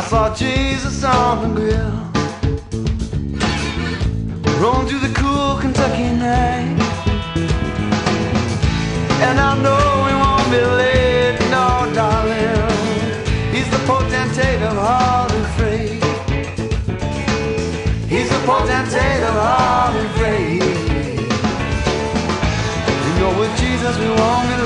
saw Jesus on the grill, rolling through the cool Kentucky night. And I know he won't be late, no darling. He's the potentate of Harley Freight. He's the potentate of Harley Freight. You know with Jesus we won't be